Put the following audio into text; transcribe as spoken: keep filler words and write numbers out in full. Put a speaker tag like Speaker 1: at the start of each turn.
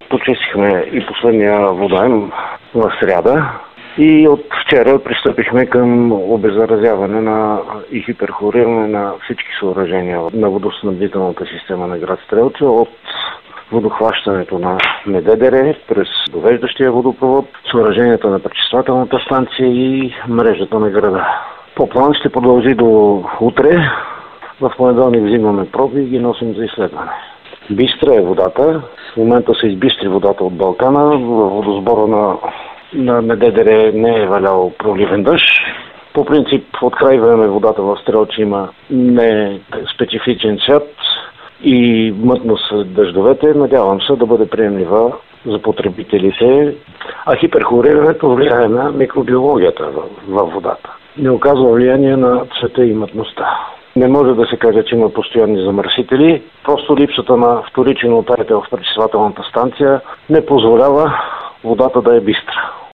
Speaker 1: почистихме и последния водоем в сряда и от вчера пристъпихме към обеззаразяване на и хиперхлориране на всички съоръжения на водоснабдителната система на град Стрелча, от водохващането на Медедере през довеждащия водопровод, съоръженията на пречиствателната станция и мрежата на града. По план ще продължи до утре. В понеделник взимаме проби и ги носим за изследване. Бистра е водата. В момента се избистри водата от Балкана. В водосбора на, на Медедере не е валял проливен дъжд. По принцип, от край време водата в Стрелча има не специфичен цвят и мътност сред дъждовете. Надявам се да бъде приемлива за потребителите. А хиперхлорирането влияе на микробиологията във водата. Не оказва влияние на цвета и мътността. Не може да се каже, че има постоянни замърсители. Просто липсата на вторичен утаятел в пречиствателната станция не позволява водата да е бистра.